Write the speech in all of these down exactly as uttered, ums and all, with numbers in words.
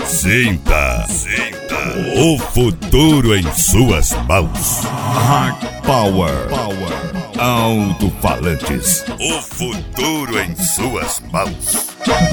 Sinta, sinta o futuro em suas mãos. Hard Power, Power. Alto-falantes. O futuro em suas mãos.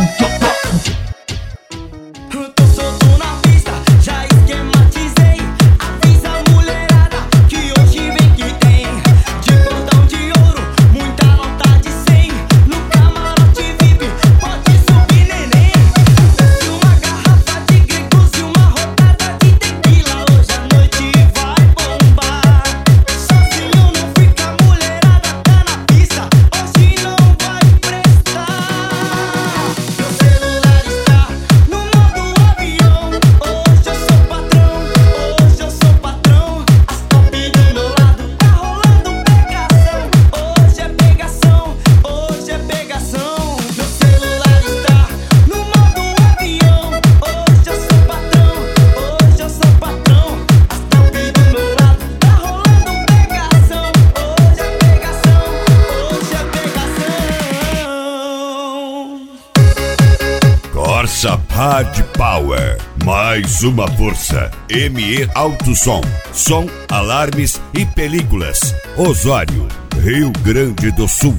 Corsa Hard Power, mais uma força. M E Alto Som, som, alarmes e películas. Osório, Rio Grande do Sul.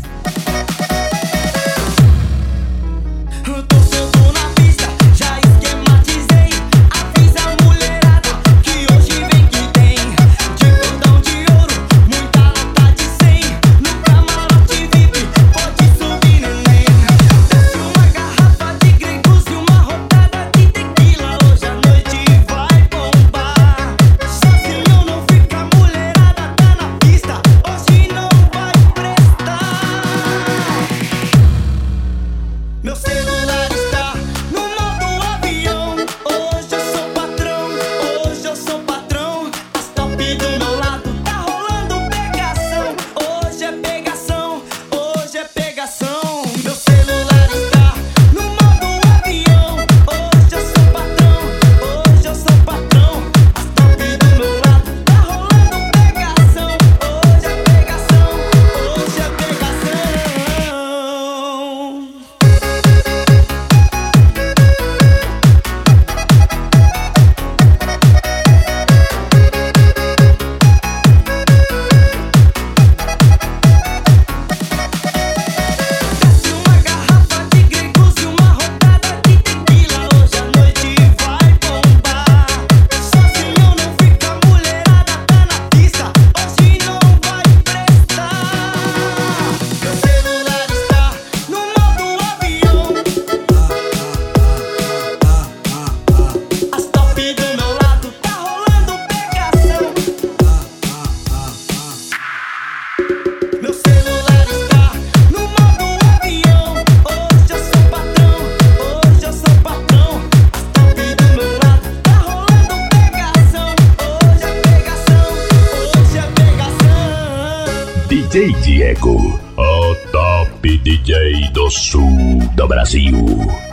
D J Diego, o top D J do sul do Brasil.